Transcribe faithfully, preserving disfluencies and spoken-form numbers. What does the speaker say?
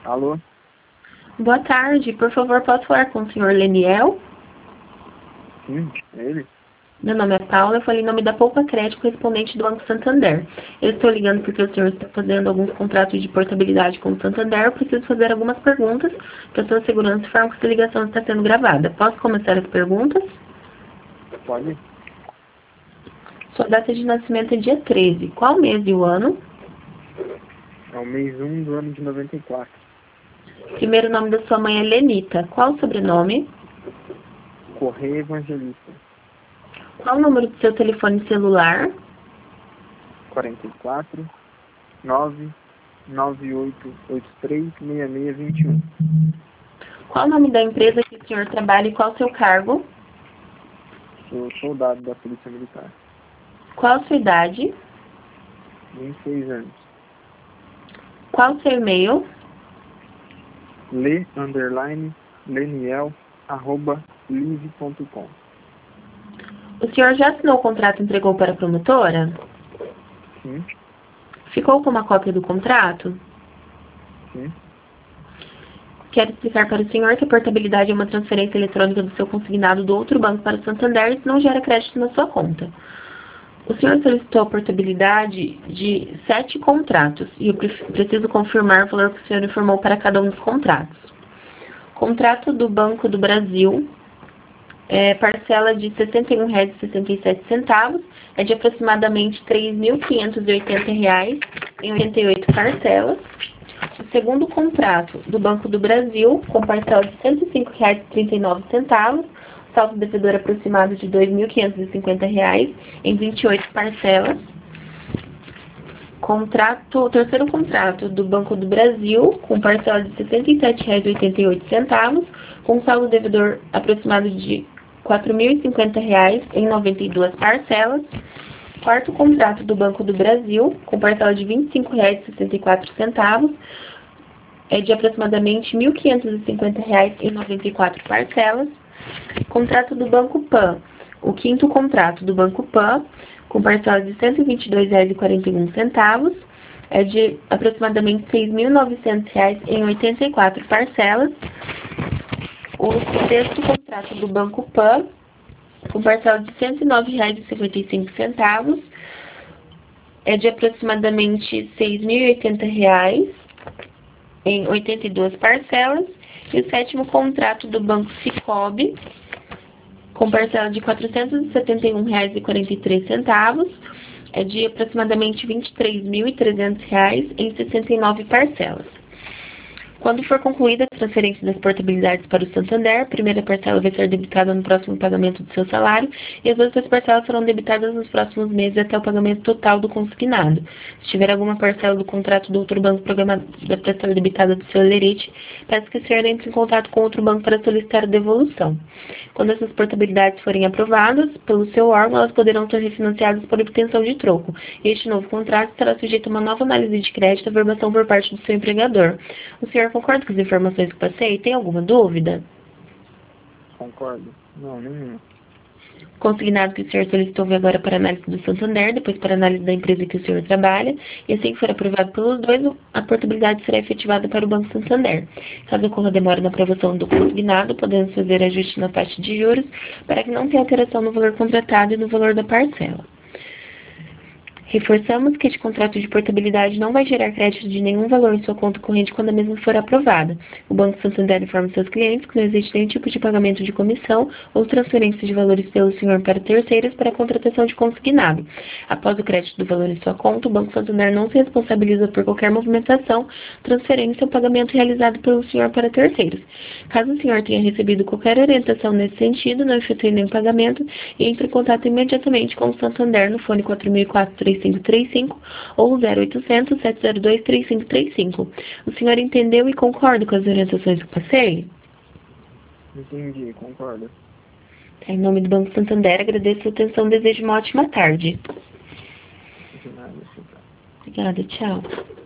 Alô? Boa tarde, por favor, posso falar com o senhor Leniel? Sim, é ele? Meu nome é Paula, eu falei em nome da Poupa Crédito, correspondente do Banco Santander. Eu estou ligando porque o senhor está fazendo alguns contratos de portabilidade com o Santander. Eu preciso fazer algumas perguntas para sua segurança e forma que essa ligação está sendo gravada. Posso começar as perguntas? Pode? Sua data de nascimento é dia treze. Qual mês e o ano? É o mês um do ano de noventa e quatro. Primeiro nome da sua mãe é Lenita. Qual o sobrenome? Correia Evangelista. Qual o número do seu telefone celular? quarenta e quatro, nove, nove oito oito três, seis seis dois um. Qual o nome da empresa que o senhor trabalha e qual o seu cargo? Sou soldado da Polícia Militar. Qual a sua idade? vinte e seis anos. Qual o seu e-mail? Le, underline, leniel, arroba, live ponto com. O senhor já assinou o contrato e entregou para a promotora? Sim, Ficou com uma cópia do contrato? sim. Quero explicar para o senhor que a portabilidade é uma transferência eletrônica do seu consignado do outro banco para o Santander e isso não gera crédito na sua conta. O senhor solicitou a portabilidade de sete contratos e eu preciso confirmar o valor que o senhor informou para cada um dos contratos. Contrato do Banco do Brasil, é, parcela de sessenta e um reais e sessenta e sete centavos, é de aproximadamente três mil quinhentos e oitenta reais em oitenta e oito parcelas. O segundo contrato do Banco do Brasil, com parcela de cento e cinco reais e trinta e nove centavos, saldo devedor aproximado de dois mil quinhentos e cinquenta reais em vinte e oito parcelas. Contrato, o terceiro contrato do Banco do Brasil, com parcela de sessenta e sete reais e oitenta e oito centavos, com saldo devedor aproximado de quatro mil e cinquenta reais em noventa e duas parcelas. Quarto contrato do Banco do Brasil, com parcela de vinte e cinco reais e sessenta e quatro centavos, é de aproximadamente mil quinhentos e cinquenta reais em noventa e quatro parcelas. Contrato do Banco Pan, o quinto contrato do Banco Pan, com parcela de cento e vinte e dois reais e quarenta e um centavos, é de aproximadamente seis mil e novecentos reais em oitenta e quatro parcelas. O sexto contrato do Banco Pan, com parcela de cento e nove reais e cinquenta e cinco centavos, é de aproximadamente seis mil e oitenta reais em oitenta e duas parcelas. E o sétimo contrato do Banco Sicoob, com parcela de quatrocentos e setenta e um reais e quarenta e três centavos, é de aproximadamente vinte e três mil e trezentos reais em sessenta e nove parcelas. Quando for concluída a transferência das portabilidades para o Santander, a primeira parcela vai ser debitada no próximo pagamento do seu salário e as outras parcelas serão debitadas nos próximos meses até o pagamento total do consignado. Se tiver alguma parcela do contrato do outro banco programada para ser debitada do seu lerite, peço que o senhor entre em contato com outro banco para solicitar a devolução. Quando essas portabilidades forem aprovadas pelo seu órgão, elas poderão ser refinanciadas por obtenção de troco. E este novo contrato estará sujeito a uma nova análise de crédito e averbação por parte do seu empregador. O senhor concorda com as informações que passei? Tem alguma dúvida? Concordo. Não, nenhuma. Consignado que o senhor solicitou veio agora para análise do Santander, depois para análise da empresa que o senhor trabalha, e assim que for aprovado pelos dois, a portabilidade será efetivada para o Banco Santander. Caso ocorra demora na aprovação do consignado, podemos fazer ajuste na taxa de juros para que não tenha alteração no valor contratado e no valor da parcela. Reforçamos que este contrato de portabilidade não vai gerar crédito de nenhum valor em sua conta corrente quando a mesma for aprovada. O Banco Santander informa seus clientes que não existe nenhum tipo de pagamento de comissão ou transferência de valores pelo senhor para terceiros para a contratação de consignado. Após o crédito do valor em sua conta, o Banco Santander não se responsabiliza por qualquer movimentação, transferência ou pagamento realizado pelo senhor para terceiros. Caso o senhor tenha recebido qualquer orientação nesse sentido, não efetue nenhum pagamento e entre em contato imediatamente com o Santander no fone quatro mil e quatro, três cinco três cinco ou zero oitocentos, sete zero dois, três cinco três cinco. O senhor entendeu e concorda com as orientações que passei? Entendi, concordo. Em nome do Banco Santander, agradeço a atenção e desejo uma ótima tarde. De nada, senhor. Obrigada, tchau.